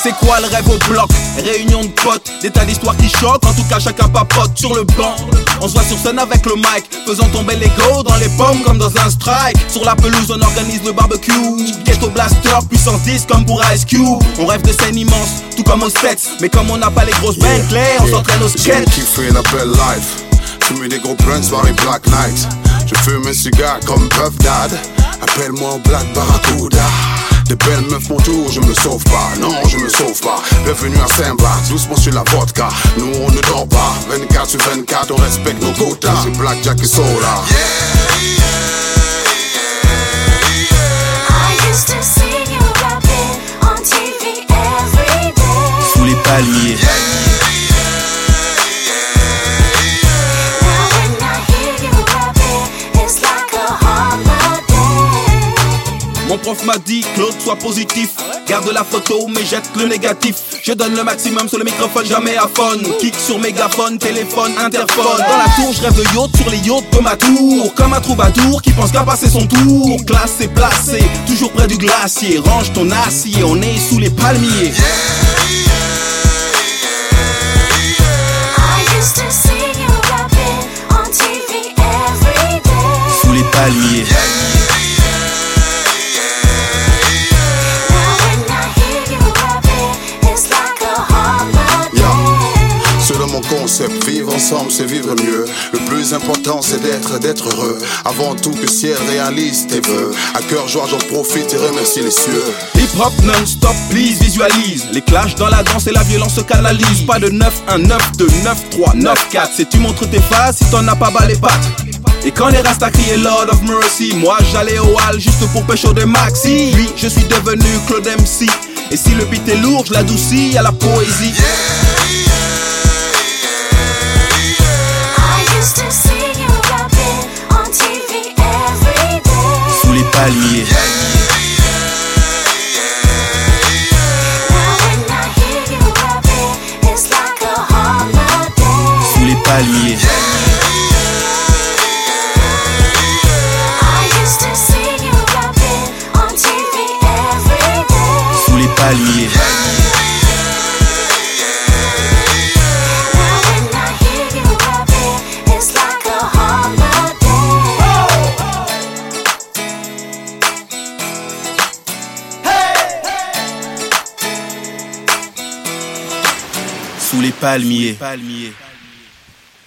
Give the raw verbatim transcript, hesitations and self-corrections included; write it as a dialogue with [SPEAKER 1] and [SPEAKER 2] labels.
[SPEAKER 1] C'est quoi le rêve au bloc? Réunion de potes, des tas d'histoires qui choquent. En tout cas chacun papote sur le banc. On se voit sur scène avec le mic, faisant tomber l'ego dans les pommes comme dans un strike. Sur la pelouse on organise le barbecue. Ghetto Blaster, puissance dix comme pour Ice Cube. On rêve de scènes immenses, tout comme aux States. Mais comme on n'a pas les grosses Bentley, on s'entraîne au skate.
[SPEAKER 2] J'ai kiffé la belle life. Fumer des gros blunts, soirée Black Night. Je fume un cigare comme Puff Dad. Appelle-moi Black Barracuda. Des belles meufs mon tour, je me sauve pas. Non, je me sauve pas. Bienvenue à Saint-Barth, doucement sur la vodka. Nous on ne dort pas, vingt-quatre sur vingt-quatre, on respecte nos quotas. C'est Black Jack et Sola.
[SPEAKER 3] Yeah, yeah, yeah, yeah. I used to see you rapping on T V every day.
[SPEAKER 1] Sous les palmiers.
[SPEAKER 3] Yeah, yeah, yeah, yeah, yeah. Now when I hear you rapping, it's like a holiday.
[SPEAKER 1] Mon prof m'a dit, Claude, sois positif. Garde la photo, mais jette le négatif. Je donne le maximum sur le microphone, jamais à phone. Kick sur mégaphone, téléphone, interphone. Dans la tour, je rêve de yacht sur les yachts de ma tour. Comme un troubadour qui pense qu'à passer son tour. Classé, placé, toujours près du glacier. Range ton acier, on est sous les palmiers.
[SPEAKER 3] Yeah, yeah, yeah, yeah. I used to see you rapping on T V every day.
[SPEAKER 1] Sous les palmiers.
[SPEAKER 3] Yeah, yeah, yeah, yeah. Now when I hear you rapping, it's like a holiday.
[SPEAKER 2] Yeah. Selon mon concept, vivre ensemble c'est vivre mieux. Le plus important c'est d'être, d'être heureux. Avant tout que ciel réalise tes vœux. À cœur joie j'en profite et remercie les cieux.
[SPEAKER 1] Hip hop non-stop, please visualise. Les clashs dans la danse et la violence se canalise. Pas de neuf un, neuf deux, neuf trois, neuf quatre. Si tu montres tes faces, si t'en as pas bas les pattes. Et quand les rastas criaient Lord of Mercy, moi j'allais au hall juste pour pécho des maxi. Puis je suis devenu Claude M C. Et si le beat est lourd, je l'adoucis à la poésie.
[SPEAKER 3] Yeah, yeah, yeah, yeah. I used to see you rapping on T V every day.
[SPEAKER 1] Sous les palmiers.
[SPEAKER 3] Yeah, yeah, yeah, yeah. Now when I hear you rapping, it's like a holiday.
[SPEAKER 1] Sous les palmiers.
[SPEAKER 3] Yeah, yeah, yeah. I used to see you rapping on T V every day.
[SPEAKER 1] Sous les palmiers.
[SPEAKER 3] Yeah, now when I hear you rapping, it's like a holiday.
[SPEAKER 1] Sous les palmiers.